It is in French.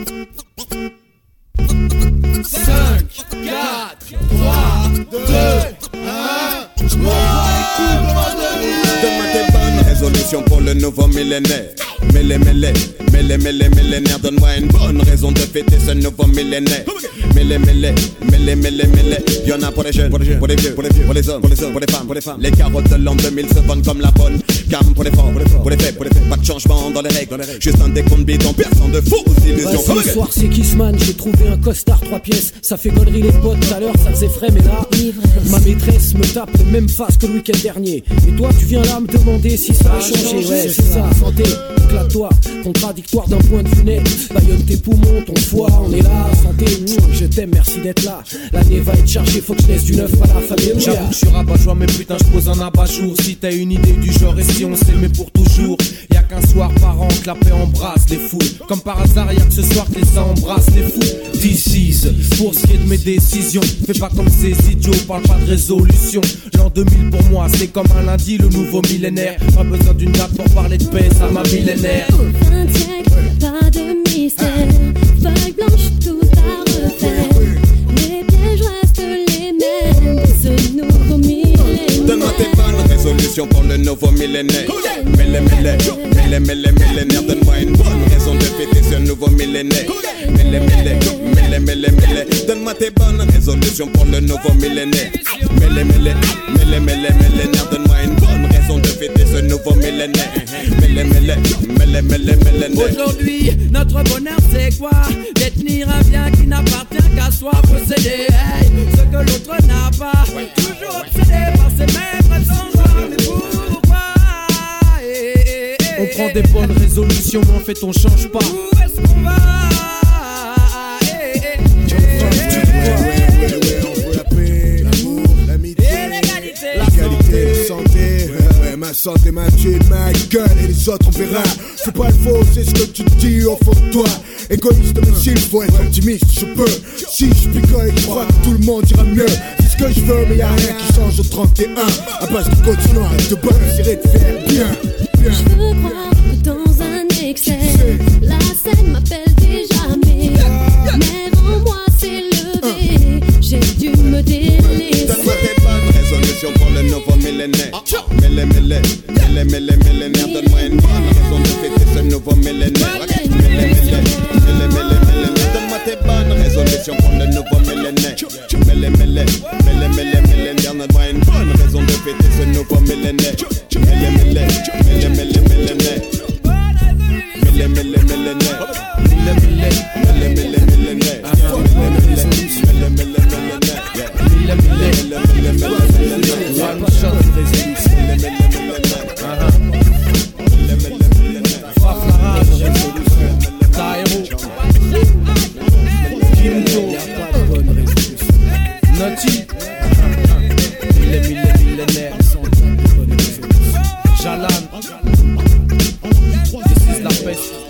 Résolution pour le nouveau millénaire. Millénaire, donne-moi une bonne raison de fêter ce nouveau millénaire. Y'en a pour les jeunes, pour les vieux, pour les hommes, pour les femmes. Les carottes de l'an 2000 se vendent comme la bonne gamme pour les forts, pour les faits. Pas de changement dans les règles, juste un décompte bidon, personne de fausses illusions. Ce soir c'est Kissman, j'ai trouvé un costard 3 pièces. Ça fait connerie les potes, tout à l'heure ça faisait frais, mais là ma maîtresse me tape le même face que le week-end dernier. Et toi tu viens là me demander si ça a changé. Ouais c'est ça, santé, éclate-toi. Contradictoire d'un point de vue net. Baillonne tes poumons, ton foie, on est là. Santé, je t'aime, merci d'être là. L'année va être chargée, faut que je laisse du neuf à la famille. J'avoue que je suis rabat-joie, mais putain je pose un abat-jour. Si t'as une idée du genre et si on s'aimait pour toujours. Y'a qu'un soir par an que la paix embrasse les foules. Comme par hasard y'a que ce soir que les embrassent les fous. This pour ce qui est de mes décisions. Fais pas comme ces idiots, parle pas de résolution. L'an 2000 pour moi c'est comme un lundi, le nouveau millénaire. Pas besoin d'une date pour parler de paix, ça m'a millénaire. Au 20e siècle, pas de mystère. Feuille blanche, tout à refaire. Les pièges restent les mêmes. Ce nouveau millénaire. Donne-moi tes bonnes résolutions pour le nouveau millénaire. Millénaire, donne-moi une bonne raison de fêter ce nouveau millénaire. Donne-moi tes bonnes résolutions pour le nouveau millénaire. Millénaire, donne-moi une bonne raison de fêter ce nouveau millénaire. Aujourd'hui, notre bonheur c'est quoi? Détenir un bien qui n'appartient qu'à soi. Posséder ce que l'autre n'a pas. Toujours obsédé par ses mêmes prétentions. Mais pourquoi? On prend des bonnes résolutions, mais en fait on change pas. Où est-ce qu'on va? On veut la paix, l'amour, l'amitié, l'égalité, la santé. Ma santé, ma thune, ma gueule et les autres on verra. C'est pas le faux, c'est ce que tu dis au fond de toi. Égoïste mais s'il faut être optimiste, je peux. Si je picole et je crois que tout le monde ira mieux. C'est ce que je veux mais y'a rien qui change au 31. À base de continuer à de bonnes, j'irai te faire bien. Je veux croire que dans un excès, la scène m'appelle déjà mais rends-moi s'élever. J'ai dû me délaisser. Donne-moi tes bonnes résolutions pour le nouveau millénaire. Millénaire, donne-moi une bonne raison de fêter ce nouveau millénaire. Donne-moi tes bonnes résolutions pour le nouveau millénaire. Millénaire, donne-moi une bonne raison de fêter ce nouveau millénaire. Jalan, this is la peste.